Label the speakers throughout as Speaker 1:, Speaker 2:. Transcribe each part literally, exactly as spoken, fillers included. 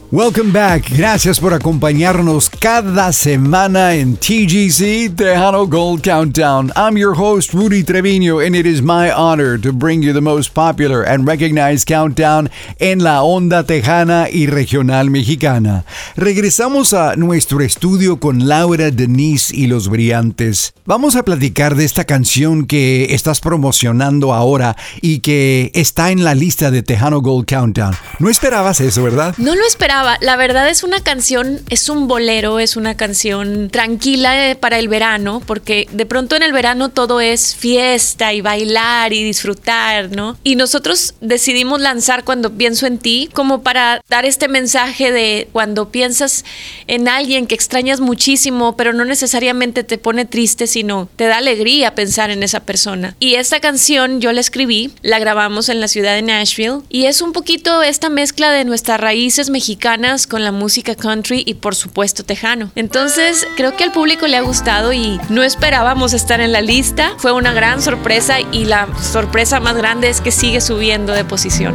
Speaker 1: Welcome back. Gracias por acompañarnos cada semana en T G C Tejano Gold Countdown. I'm your host, Rudy Treviño, and it is my honor to bring you the most popular and recognized countdown en la onda tejana y regional mexicana. Regresamos a nuestro estudio con Laura, Denise y los Brillantes. Vamos a platicar de esta canción que estás promocionando ahora y que está en la lista de Tejano Gold Countdown. No esperabas eso, ¿verdad?
Speaker 2: No lo esperaba. La verdad es una canción, es un bolero, es una canción tranquila para el verano, porque de pronto en el verano todo es fiesta y bailar y disfrutar, ¿no? Y nosotros decidimos lanzar Cuando Pienso en Ti como para dar este mensaje de cuando piensas en alguien que extrañas muchísimo, pero no necesariamente te pone triste, sino te da alegría pensar en esa persona. Y esta canción yo la escribí, la grabamos en la ciudad de Nashville y es un poquito esta mezcla de nuestras raíces mexicanas con la música country y por supuesto tejano. Entonces creo que al público le ha gustado y no esperábamos estar en la lista. Fue una gran sorpresa y la sorpresa más grande es que sigue subiendo de posición.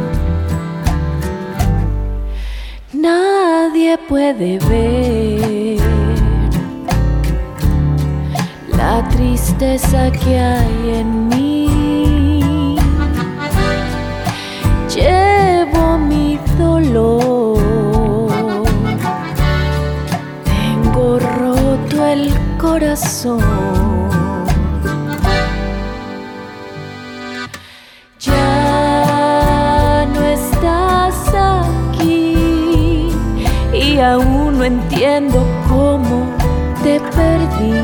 Speaker 3: Nadie puede ver la tristeza que hay en mí. Llevo mi dolor. Roto el corazón. Ya no estás aquí y aún no entiendo cómo te perdí.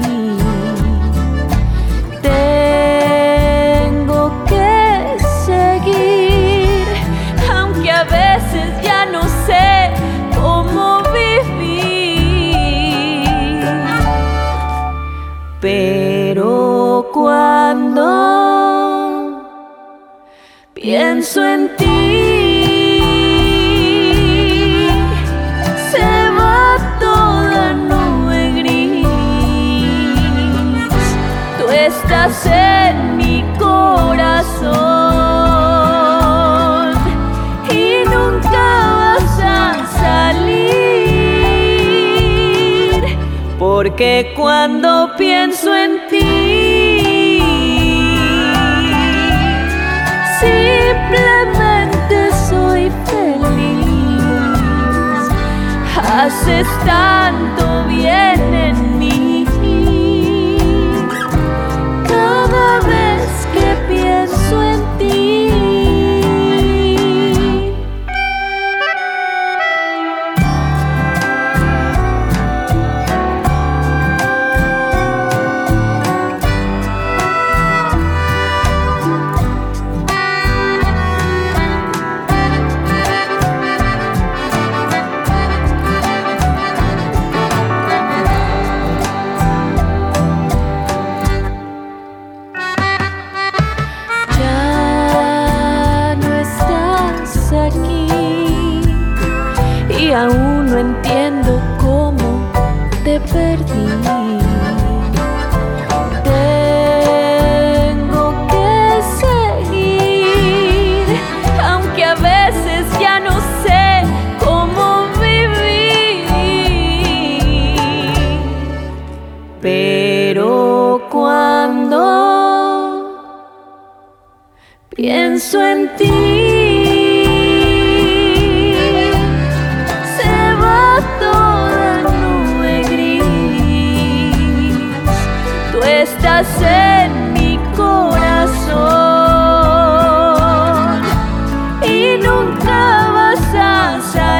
Speaker 3: Tengo que seguir, aunque a veces ya no sé cómo vivir. Pero cuando pienso en ti, se va toda nube gris. Tú estás en mi corazón y nunca vas a salir. Porque cuando pienso en ti, simplemente soy feliz. Haces tanto bien en mí. Cada vez que pienso en ti. Aún no entiendo cómo te perdí. Tengo que seguir, aunque a veces ya no sé cómo vivir. Pero cuando pienso en ti, estás en mi corazón y nunca vas a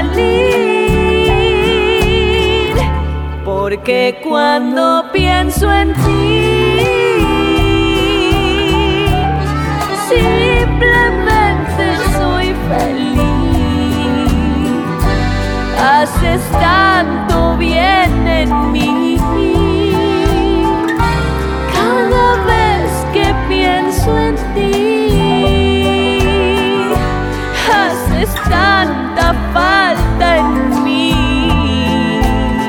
Speaker 3: salir. Porque cuando pienso en ti, simplemente soy feliz. Haces tanto bien en mí. Cada vez que pienso en ti, haces tanta falta en mí.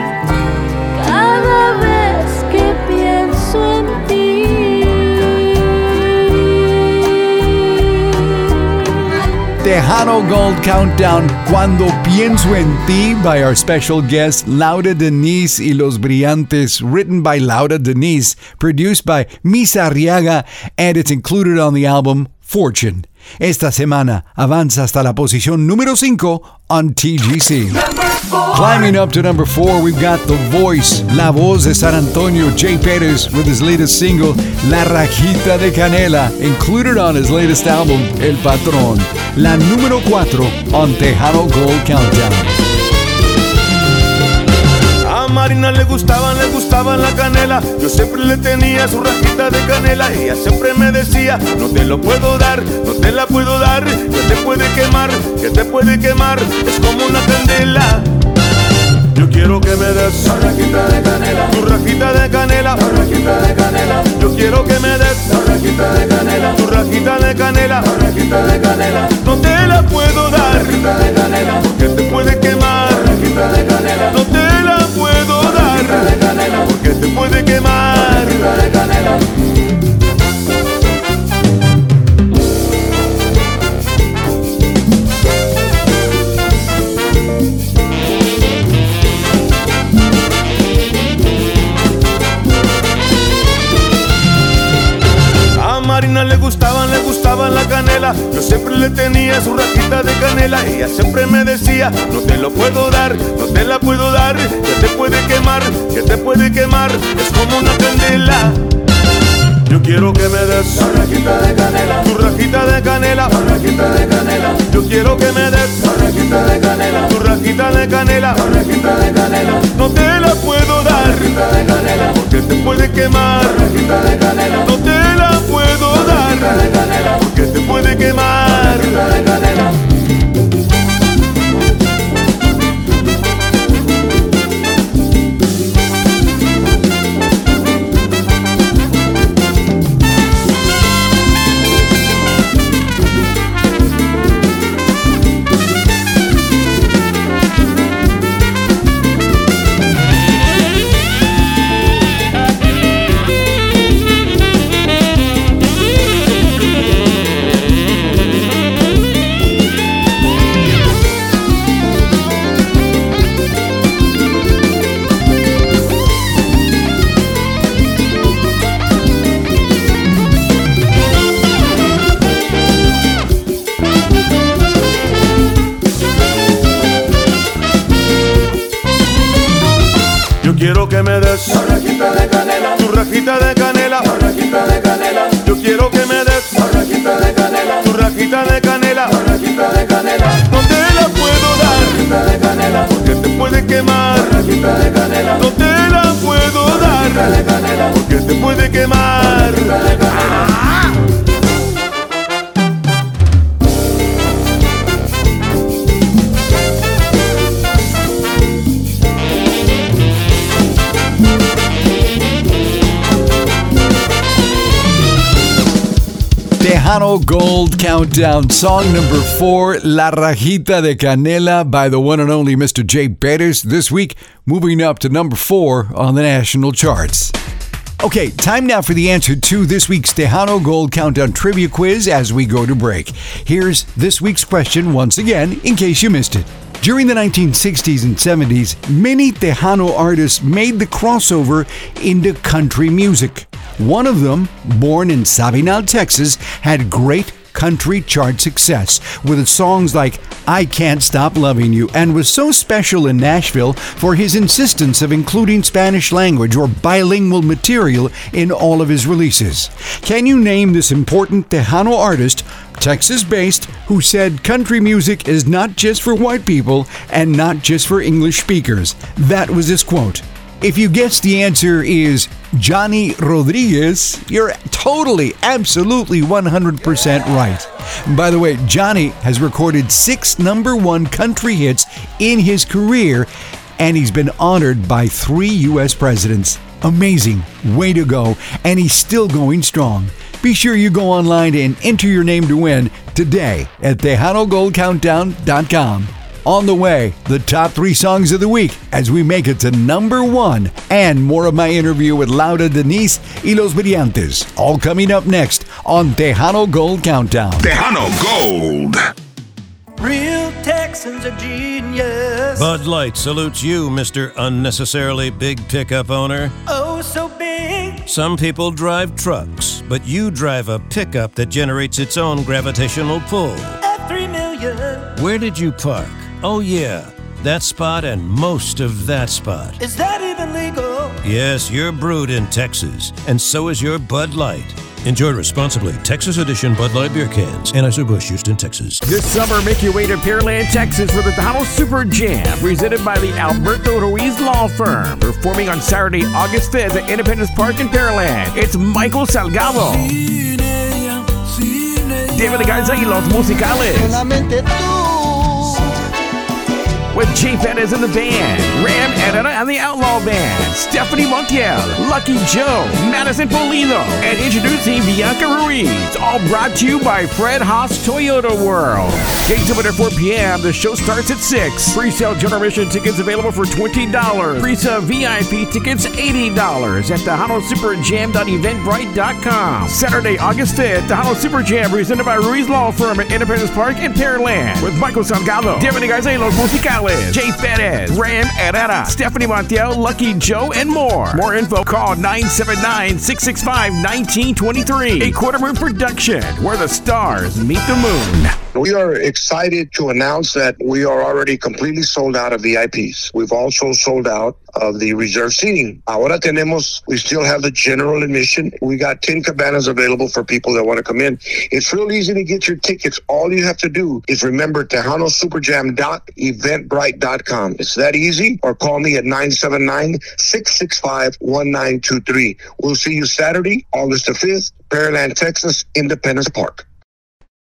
Speaker 3: Cada vez que pienso en ti.
Speaker 1: Tejano Gold Countdown, Cuando Pienso en Ti, by our special guest Laura Denise y Los Brillantes, written by Laura Denise, produced by Misa Arriaga, and it's included on the album Fortune. Esta semana avanza hasta la posición número cinco on T G C. Climbing up to number four, we've got The Voice, La Voz de San Antonio, Jay Perez, with his latest single, La Rajita de Canela, included on his latest album, El Patrón. La número cuatro on Tejano Gold Countdown.
Speaker 4: A Marina le gustaban, le gustaban la canela. Yo siempre le tenía su rajita de canela. Ella siempre me decía, no te lo puedo dar, no te la puedo dar, que te puede quemar, que te puede quemar, es como una candela. Yo quiero que me des la rajita de canela, tu rajita de canela, la rajita de canela. Yo quiero que me des la rajita de canela, tu rajita de canela, la rajita de canela. No te la puedo dar, rajita de canela, porque te puede quemar, la rajita de canela. No te la puedo dar, rajita de canela, porque te puede quemar, la rajita de canela. Marina le gustaban, le gustaban la canela. Yo siempre le tenía su rajita de canela. Ella siempre me decía, no te lo puedo dar, no te la puedo dar, que te puede quemar, que te puede quemar, es como una candela. Yo quiero que me des la rajita de canela, tu rajita de canela, la rajita de canela. Yo quiero que me des la rajita de canela, tu rajita de canela, la rajita de canela. No te la puedo dar, rajita de canela, porque te puede quemar, la rajita de canela. No te la puedo dar, rajita de canela, porque te puede quemar, la rajita de canela. Quiero que me des la rajita de canela, tu rajita de canela, la rajita de canela. Yo quiero que me des la rajita de canela, tu rajita de canela, la rajita de canela. No te la puedo dar, rajita de canela, porque te puede quemar, la rajita de canela. No te la puedo dar, rajita de canela, porque te puede quemar, la rajita de canela. ¡Ah!
Speaker 1: Tejano Gold Countdown, song number four, La Rajita de Canela, by the one and only Mister Jay Perez. This week, moving up to number four on the national charts. Okay, time now for the answer to this week's Tejano Gold Countdown trivia quiz as we go to break. Here's this week's question once again, in case you missed it. During the nineteen sixties and seventies, many Tejano artists made the crossover into country music. One of them, born in Sabinal, Texas, had great country chart success with songs like I Can't Stop Loving You, and was so special in Nashville for his insistence of including Spanish language or bilingual material in all of his releases. Can you name this important Tejano artist, Texas-based, who said country music is not just for white people and not just for English speakers? That was his quote. If you guess the answer is Johnny Rodriguez, you're totally, absolutely one hundred percent right. By the way, Johnny has recorded six number one country hits in his career, and he's been honored by three U S presidents. Amazing. Way to go. And he's still going strong. Be sure you go online and enter your name to win today at Tejano Gold Countdown dot com. On the way, the top three songs of the week as we make it to number one, and more of my interview with Laura Denise y Los Brillantes, all coming up next on Tejano Gold Countdown.
Speaker 5: Tejano Gold. Real Texans are genius.
Speaker 6: Bud Light salutes you, Mister Unnecessarily Big Pickup Owner.
Speaker 5: Oh, so big.
Speaker 6: Some people drive trucks, but you drive a pickup that generates its own gravitational pull.
Speaker 5: At three million.
Speaker 6: Where did you park? Oh, yeah, that spot and most of that spot.
Speaker 5: Is that even legal?
Speaker 6: Yes, you're brewed in Texas, and so is your Bud Light. Enjoy responsibly. Texas Edition Bud Light Beer Cans. Anheuser-Busch, Houston, Texas.
Speaker 7: This summer, make your way to Pearland, Texas for the Tejano Super Jam, presented by the Alberto Ruiz Law Firm. Performing on Saturday, August fifth at Independence Park in Pearland. It's Michael Salgado, David Garza y Los Musicales, with Jay Fedez and the band, Ram Herrera and the Outlaw Band, Stephanie Montiel, Lucky Joe, Madison Pulido, and introducing Bianca Ruiz. All brought to you by Fred Haas Toyota World. Gates open at four p.m. The show starts at six. Pre-sale general admission tickets available for twenty dollars. Pre-sale V I P tickets eighty dollars at tejano super jam dot eventbrite dot com. Saturday, August fifth, Tejano Super Jam presented by Ruiz Law Firm at Independence Park in Pearland with Michael Salgado, David Garza y Los Musicales, Jay Fedez, Ram Herrera, Stephanie Montiel, Lucky Joe, and more. More info, call nine seven nine, six six five, one nine two three. A Quarter Moon production, where the stars meet the moon.
Speaker 8: We are excited to announce that we are already completely sold out of V I Ps. We've also sold out of the reserve seating. Ahora tenemos, we still have the general admission. We got ten cabanas available for people that want to come in. It's real easy to get your tickets. All you have to do is remember tejano super jam dot eventbrite dot com. It's that easy, or call me at nine seven nine, six six five, one nine two three. We'll see you Saturday, August the fifth, Pearland, Texas, Independence Park.